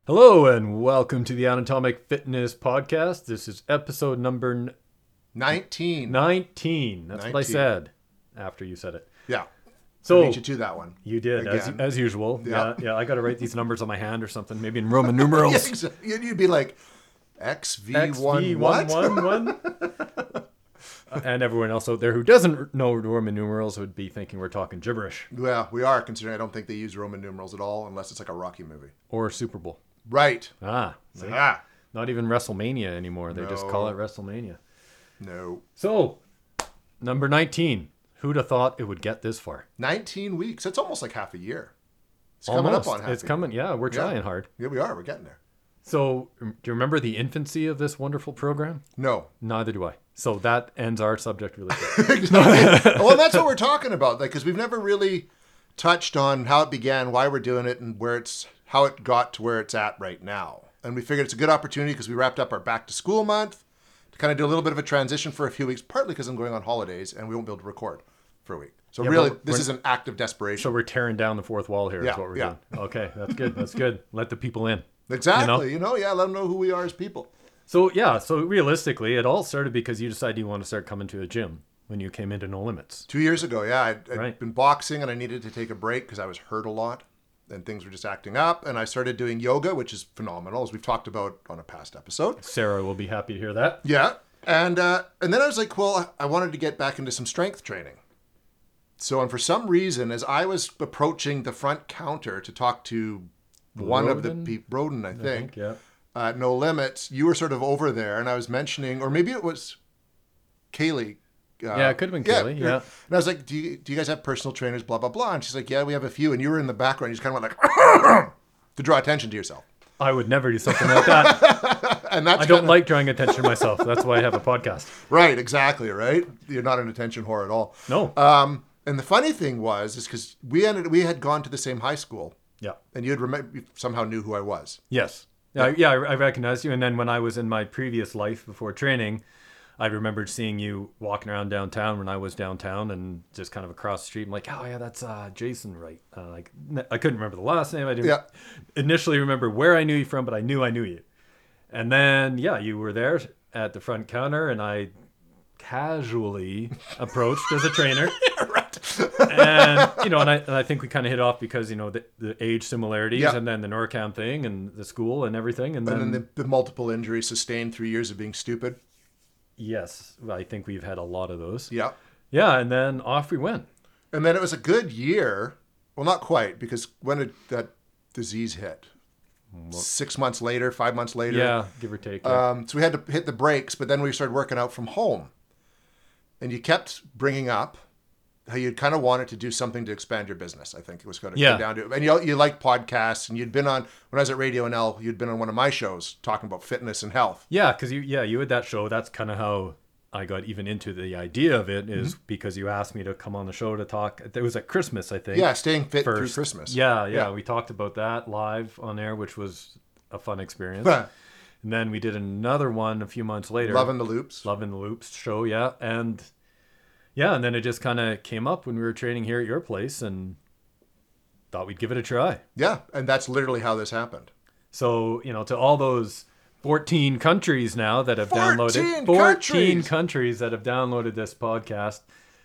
Hello and welcome to the Anatomic Fitness Podcast. This is episode number 19. 19. That's 19. what I said after you said it. Yeah. So I beat you to that one. you did, as usual. Yeah. Yeah. I got to write these numbers on my hand or something, maybe in Roman numerals. You'd be like, XV1 what? XV11. And everyone else out there who doesn't know Roman numerals would be thinking we're talking gibberish. Well, we are, considering I don't think they use Roman numerals at all unless it's like a Rocky movie. Or Super Bowl. Right. See? Ah. Not even WrestleMania anymore. They just call it WrestleMania. No. So, number 19. Who'd have thought it would get this far? 19 weeks. That's almost like half a year. It's Almost. coming up on half It's a coming. Yeah, we're year. trying hard. Yeah, we are. We're getting there. So, do you remember the infancy of this wonderful program? No. Neither do I. So that ends our subject really quick. Well, that's what we're talking about. Because we've never really touched on how it began, why we're doing it, and how it got to where it's at right now. And we figured it's a good opportunity because we wrapped up our back to school month to kind of do a little bit of a transition for a few weeks, partly because I'm going on holidays and we won't be able to record for a week. So Yeah, really, but this is an act of desperation. So we're tearing down the fourth wall here. Yeah, Is what we're yeah. doing. Okay, that's good. That's good. Let the people in. Exactly. Let them know who we are as people. So realistically, it all started because you decided you want to start coming to a gym when you came into No Limits. 2 years ago, yeah, I'd Right. been boxing and I needed to take a break because I was hurt a lot and things were just acting up. And I started doing yoga, which is phenomenal, as we've talked about on a past episode. Sarah will be happy to hear that. Yeah. And then I was like, well, I wanted to get back into some strength training. So, and for some reason, as I was approaching the front counter to talk to one of the people, Roden, I think, Yeah. No Limits, you were sort of over there and I was mentioning, or maybe it was Kaylee. Yeah, it could have been Kaylee, yeah. And I was like, do you guys have personal trainers, blah, blah, blah. And she's like, yeah, we have a few. And you were in the background. You just kind of went like, to draw attention to yourself. I would never do something like that. And that's I don't like drawing attention to myself. That's why I have a podcast. Right, exactly, right? You're not an attention whore at all. No. And the funny thing is because we had gone to the same high school. Yeah. And you somehow knew who I was. Yes. Yeah, I recognized you. And then when I was in my previous life before training, I remembered seeing you walking around downtown when I was downtown and just kind of across the street. I'm like, oh, yeah, that's Jason, right? I couldn't remember the last name. I didn't initially remember where I knew you from, but I knew you. And then, you were there at the front counter, and I casually approached as a trainer. And I think we kind of hit off because the age similarities and then the NORCAM thing and the school and everything, and then the multiple injuries sustained 3 years of being stupid. Yes, I think we've had a lot of those. Yeah. And then off we went. And then it was a good year. Well, not quite, because when did that disease hit? 6 months later, 5 months later. Yeah, give or take. Yeah. So we had to hit the brakes, but then we started working out from home. And you kept bringing up how you kind of wanted to do something to expand your business. I think it was going to come down to it. And you like podcasts, and you'd been on, when I was at Radio NL, you'd been on one of my shows talking about fitness and health. Yeah, because you had that show. That's kind of how I got even into the idea of it, is because you asked me to come on the show to talk. It was at Christmas, I think. Yeah, staying fit through Christmas. Yeah. We talked about that live on air, which was a fun experience. And then we did another one a few months later. Loving the Loops show, yeah. And then it just kind of came up when we were training here at your place and thought we'd give it a try. Yeah, and that's literally how this happened. So, to all those 14 countries now that have downloaded 14 countries that have downloaded this podcast,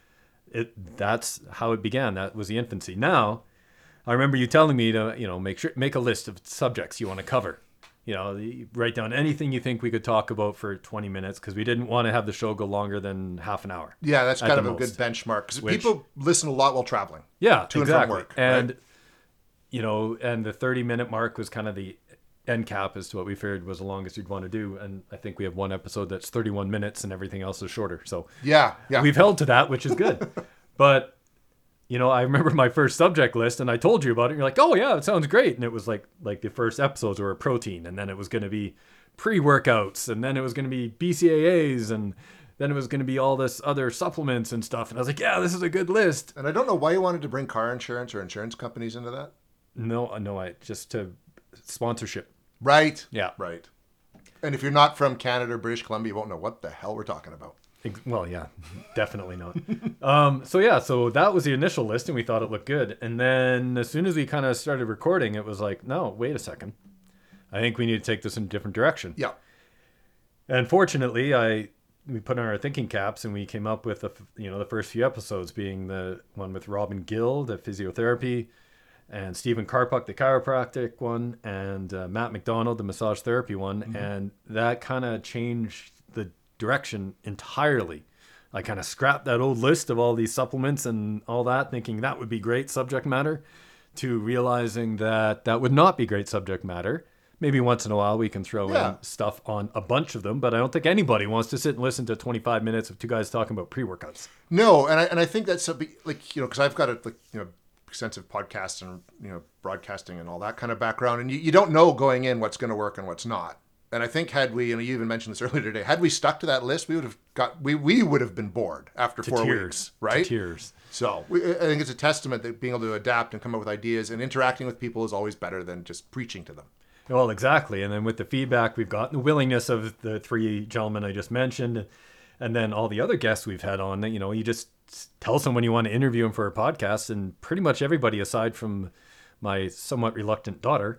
that's how it began. That was the infancy. Now, I remember you telling me to, make a list of subjects you want to cover. Write down anything you think we could talk about for 20 minutes because we didn't want to have the show go longer than half an hour. Yeah, that's kind of a good benchmark because people listen a lot while traveling. Yeah, to exactly. And from work. And, and the 30-minute mark was kind of the end cap as to what we figured was the longest you'd want to do. And I think we have one episode that's 31 minutes and everything else is shorter. So yeah. We've held to that, which is good. But I remember my first subject list and I told you about it. And you're like, oh yeah, it sounds great. And it was like the first episodes were protein. And then it was going to be pre-workouts. And then it was going to be BCAAs. And then it was going to be all this other supplements and stuff. And I was like, yeah, this is a good list. And I don't know why you wanted to bring car insurance or insurance companies into that. No, just to sponsorship. Right. Yeah. Right. And if you're not from Canada or British Columbia, you won't know what the hell we're talking about. Well, yeah, definitely not. So that was the initial list, and we thought it looked good. And then as soon as we kind of started recording, it was like, no, wait a second. I think we need to take this in a different direction. Yeah. And fortunately, we put on our thinking caps and we came up with the first few episodes being the one with Robin Gill, the physiotherapy, and Stephen Karpuk, the chiropractic one, and Matt McDonald, the massage therapy one. Mm-hmm. And that kind of changed the direction entirely. I kind of scrapped that old list of all these supplements and all that, thinking that would be great subject matter, to realizing that that would not be great subject matter. Maybe once in a while we can throw in stuff on a bunch of them, but I don't think anybody wants to sit and listen to 25 minutes of two guys talking about pre-workouts. No, and I think that's because I've got extensive podcasts and broadcasting and all that kind of background, and you don't know going in what's going to work and what's not. And I think had we, you even mentioned this earlier today, had we stuck to that list, we would have been bored after 4 weeks, right? To tears. So I think it's a testament that being able to adapt and come up with ideas and interacting with people is always better than just preaching to them. Well, exactly. And then with the feedback we've gotten, the willingness of the three gentlemen I just mentioned, and then all the other guests we've had on, you just tell someone you want to interview them for a podcast, and pretty much everybody aside from my somewhat reluctant daughter,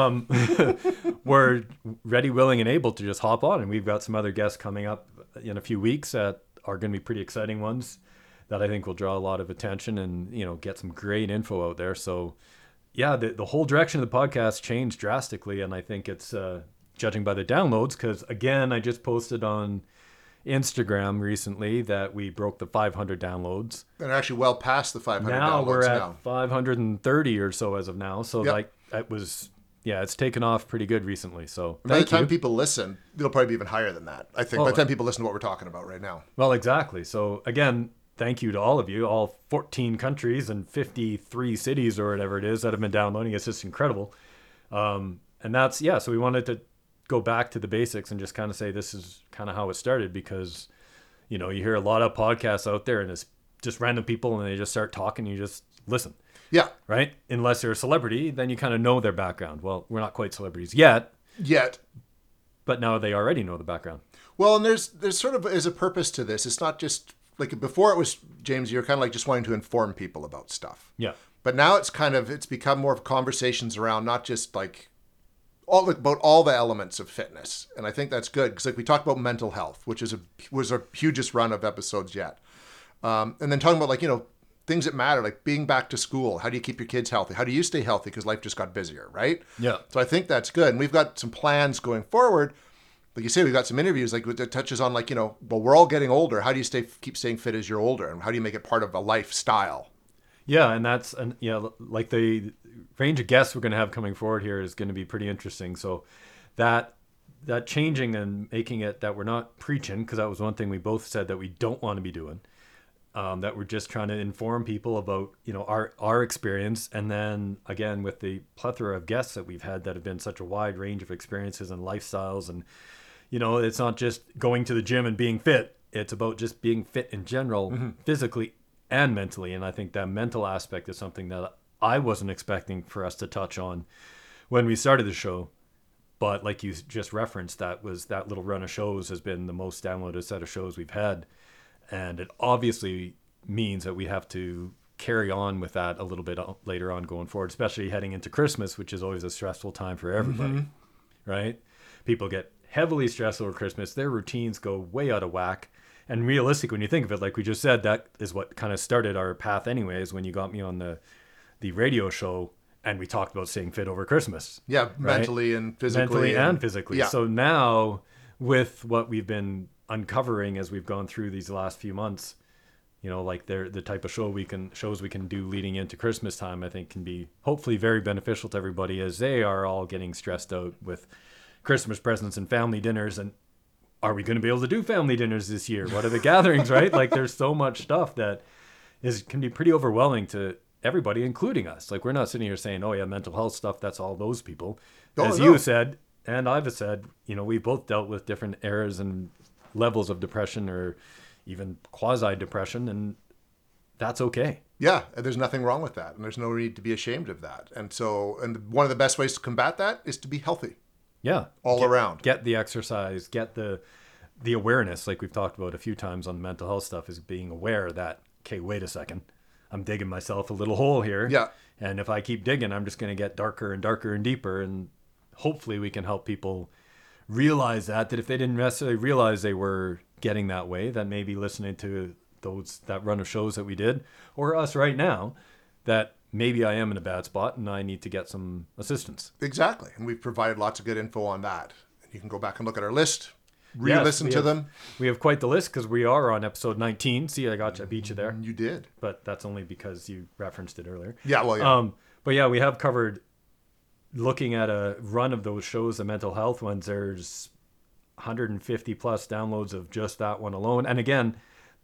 were ready, willing, and able to just hop on. And we've got some other guests coming up in a few weeks that are going to be pretty exciting ones that I think will draw a lot of attention and, get some great info out there. So yeah, the whole direction of the podcast changed drastically. And I think it's judging by the downloads, because again, I just posted on Instagram recently that we broke the 500 downloads. And actually well past the 500 now downloads we're at now. 530 or so as of now. So Yep. it's taken off pretty good recently. So By the time people listen, it'll probably be even higher than that, I think, by the time people listen to what we're talking about right now. Well, exactly. So again, thank you to all of you, all 14 countries and 53 cities or whatever it is that have been downloading. It's just incredible. And that's, so we wanted to go back to the basics and just kind of say this is kind of how it started, because, you hear a lot of podcasts out there and it's just random people and they just start talking and you just listen. Yeah. Right? Unless they're a celebrity, then you kind of know their background. Well, we're not quite celebrities yet. But now they already know the background. Well, and there's sort of is a purpose to this. It's not just like before it was, James, you're kind of like just wanting to inform people about stuff. Yeah. But now it's become more of conversations around not just like about all the elements of fitness. And I think that's good because we talked about mental health, which was a hugest run of episodes yet. And then talking about things that matter, like being back to school. How do you keep your kids healthy? How do you stay healthy? Because life just got busier, right? Yeah. So I think that's good. And we've got some plans going forward. Like you say, we've got some interviews that touches on we're all getting older. How do you keep staying fit as you're older? And how do you make it part of a lifestyle? Yeah. And that's, like the range of guests we're going to have coming forward here is going to be pretty interesting. So that changing and making it that we're not preaching, because that was one thing we both said that we don't want to be doing. That we're just trying to inform people about, our experience. And then again, with the plethora of guests that we've had that have been such a wide range of experiences and lifestyles. And, it's not just going to the gym and being fit. It's about just being fit in general, mm-hmm. physically and mentally. And I think that mental aspect is something that I wasn't expecting for us to touch on when we started the show. But like you just referenced, that little run of shows has been the most downloaded set of shows we've had. And it obviously means that we have to carry on with that a little bit later on going forward, especially heading into Christmas, which is always a stressful time for everybody, mm-hmm. right? People get heavily stressed over Christmas. Their routines go way out of whack. And realistic, when you think of it, like we just said, that is what kind of started our path anyways, when you got me on the radio show and we talked about staying fit over Christmas. Yeah, right? mentally and physically. Mentally and physically. Yeah. So now with what we've been uncovering as we've gone through these last few months, like the type of shows we can do leading into Christmas time, I think can be hopefully very beneficial to everybody as they are all getting stressed out with Christmas presents and family dinners. And are we going to be able to do family dinners this year? What are the gatherings, right? Like there's so much stuff that can be pretty overwhelming to everybody, including us. Like we're not sitting here saying, oh yeah, mental health stuff, that's all those people. You said, and I've said, we've both dealt with different eras and levels of depression or even quasi-depression, and that's okay. Yeah, there's nothing wrong with that, and there's no need to be ashamed of that. And one of the best ways to combat that is to be healthy. Yeah. All around. Get the exercise, get the awareness, like we've talked about a few times on the mental health stuff, is being aware that, okay, wait a second, I'm digging myself a little hole here. Yeah. And if I keep digging, I'm just going to get darker and darker and deeper, and hopefully we can help people realize that if they didn't necessarily realize they were getting that way, that maybe listening to that run of shows that we did, or us right now, that maybe I am in a bad spot and I need to get some assistance. Exactly. And we've provided lots of good info on that. You can go back and look at our list, re-listen to them. We have quite the list because we are on episode 19. See, I beat you there. You did. But that's only because you referenced it earlier. Yeah, well, yeah. But yeah, we have covered, looking at a run of those shows, the mental health ones, there's 150 plus downloads of just that one alone. And again,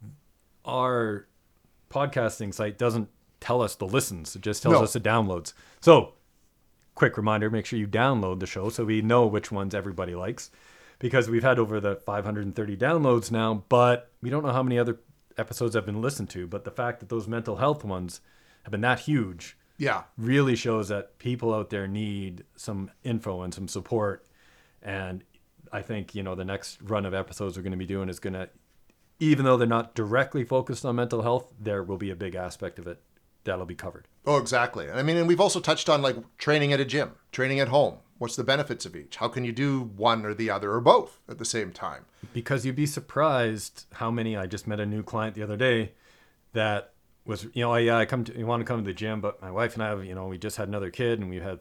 our podcasting site doesn't tell us the listens. It just tells us the downloads. So quick reminder, make sure you download the show so we know which ones everybody likes, because we've had over the 530 downloads now, but we don't know how many other episodes have been listened to. But the fact that those mental health ones have been that huge really shows that people out there need some info and some support. And I think, the next run of episodes we're going to be doing is going to, even though they're not directly focused on mental health, there will be a big aspect of it that'll be covered. Oh, exactly. I mean, and we've also touched on like training at a gym, training at home. What's the benefits of each? How can you do one or the other or both at the same time? Because you'd be surprised how many. I just met a new client the other day that was, you want to come to the gym, but my wife and I have, we just had another kid and we had,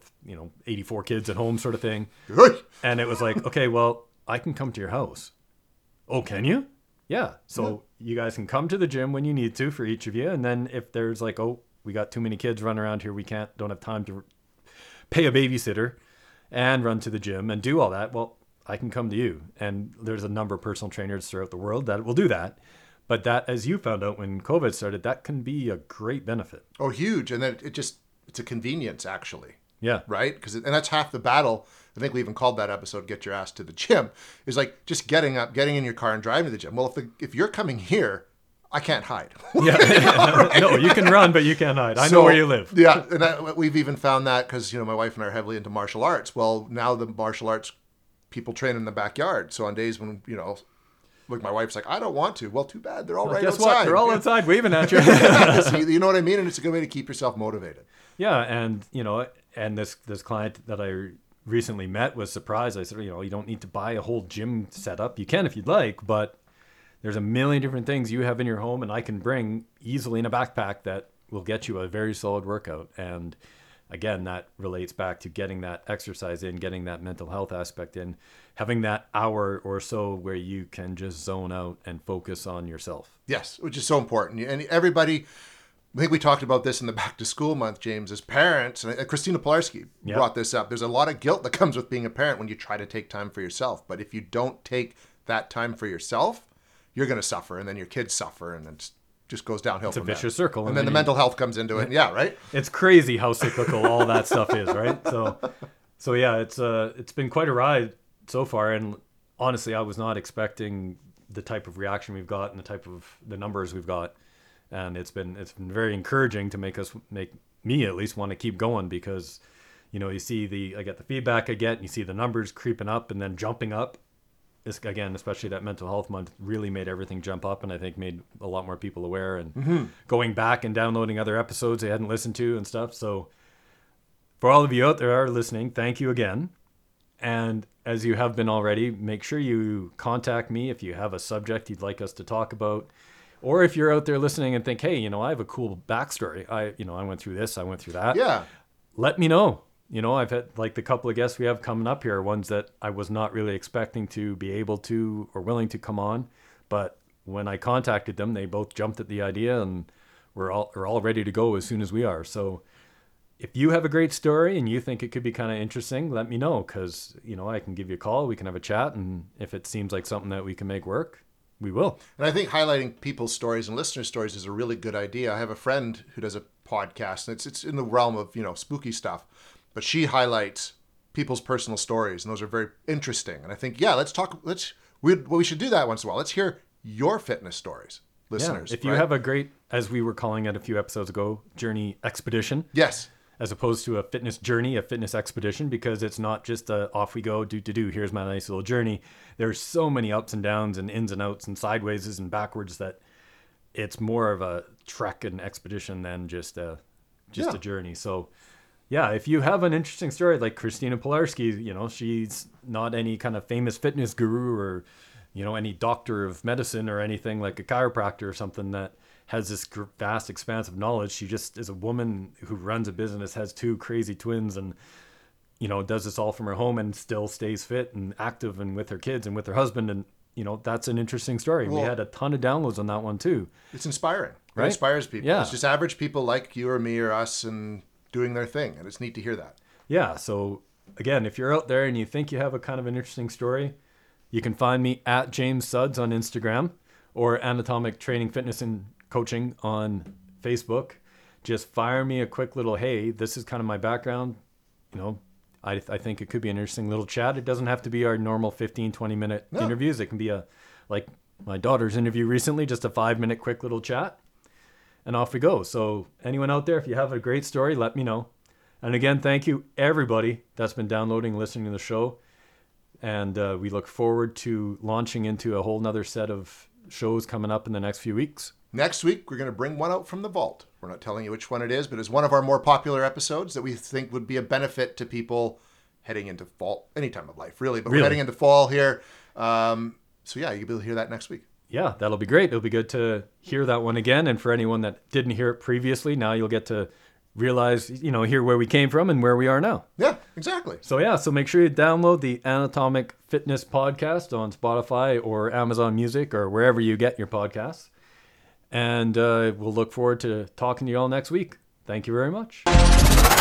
84 kids at home sort of thing. And it was like, okay, well, I can come to your house. Oh, can you? Yeah. So you guys can come to the gym when you need to for each of you. And then if there's like, oh, we got too many kids running around here, don't have time to pay a babysitter and run to the gym and do all that, well, I can come to you. And there's a number of personal trainers throughout the world that will do that. But that, as you found out when COVID started, that can be a great benefit. Oh, huge. And then it's a convenience, actually. Yeah. Right? And that's half the battle. I think we even called that episode, Get Your Ass to the Gym, is like just getting up, getting in your car and driving to the gym. Well, if you're coming here, I can't hide. Yeah. Right? No, you can run, but you can't hide. I know where you live. Yeah. And we've even found that because, my wife and I are heavily into martial arts. Well, now the martial arts people train in the backyard. So on days when, like my wife's like, I don't want to. Well, too bad. They're all right guess outside. What? They're all outside waving at you. So you know what I mean? And it's a good way to keep yourself motivated. Yeah. And, and this client that I recently met was surprised. I said, you don't need to buy a whole gym setup. You can if you'd like, but there's a million different things you have in your home and I can bring easily in a backpack that will get you a very solid workout. And again, that relates back to getting that exercise in, getting that mental health aspect in, having that hour or so where you can just zone out and focus on yourself. Yes, which is so important. And everybody, I think we talked about this in the back to school month, James, as parents, and Christina Polarski brought this up. There's a lot of guilt that comes with being a parent when you try to take time for yourself. But if you don't take that time for yourself, you're going to suffer, and then your kids suffer, and then it just goes downhill. It's a vicious circle. And then the mental health comes into it. Yeah, right? It's crazy how cyclical all that stuff is, right? So yeah, it's been quite a ride so far. And honestly, I was not expecting the type of reaction we've got and the numbers we've got. And it's been very encouraging to make me at least want to keep going, because, you see I get the feedback I get, and you see the numbers creeping up and then jumping up. This, again, especially that mental health month really made everything jump up, and I think made a lot more people aware and going back and downloading other episodes they hadn't listened to and stuff. So for all of you out there are listening, thank you again. And as you have been already, make sure you contact me if you have a subject you'd like us to talk about. Or if you're out there listening and think, hey, I have a cool backstory. I went through this, I went through that. Yeah. Let me know. I've had like the couple of guests we have coming up here are ones that I was not really expecting to be able to or willing to come on. But when I contacted them, they both jumped at the idea and we're all ready to go as soon as we are. So if you have a great story and you think it could be kind of interesting, let me know, because, I can give you a call. We can have a chat. And if it seems like something that we can make work, we will. And I think highlighting people's stories and listener stories is a really good idea. I have a friend who does a podcast, and it's in the realm of, spooky stuff, but she highlights people's personal stories, and those are very interesting. And I think, we should do that once in a while. Let's hear your fitness stories, listeners. Yeah, if you have a great, as we were calling it a few episodes ago, journey expedition. Yes. As opposed to a fitness journey, a fitness expedition, because it's not just a off we go, do. Here's my nice little journey. There's so many ups and downs and ins and outs and sidewayses and backwards that it's more of a trek and expedition than just a journey. So Yeah, if you have an interesting story like Christina Pilarski, she's not any kind of famous fitness guru or, any doctor of medicine or anything like a chiropractor or something that has this vast expanse of knowledge. She just is a woman who runs a business, has two crazy twins, and, does this all from her home and still stays fit and active and with her kids and with her husband. And, that's an interesting story. Well, we had a ton of downloads on that one too. It's inspiring. It Right? inspires people. Yeah. It's just average people like you or me or us and doing their thing. And it's neat to hear that. Yeah. So again, if you're out there and you think you have a kind of an interesting story, you can find me at James Suds on Instagram or Anatomic Training, Fitness, and Coaching on Facebook. Just fire me a quick little, hey, this is kind of my background. I think it could be an interesting little chat. It doesn't have to be our normal 15, 20-minute interviews. It can be like my daughter's interview recently, just a 5-minute quick little chat. And off we go. So anyone out there, if you have a great story, let me know. And again, thank you everybody that's been downloading, listening to the show. And we look forward to launching into a whole nother set of shows coming up in the next few weeks. Next week, we're going to bring one out from the vault. We're not telling you which one it is, but it's one of our more popular episodes that we think would be a benefit to people heading into fall, any time of life, really. But we're heading into fall here. So yeah, you'll be able to hear that next week. Yeah, that'll be great. It'll be good to hear that one again. And for anyone that didn't hear it previously, now you'll get to realize, hear where we came from and where we are now. Yeah, exactly. So make sure you download the Anatomic Fitness podcast on Spotify or Amazon Music or wherever you get your podcasts. And we'll look forward to talking to you all next week. Thank you very much.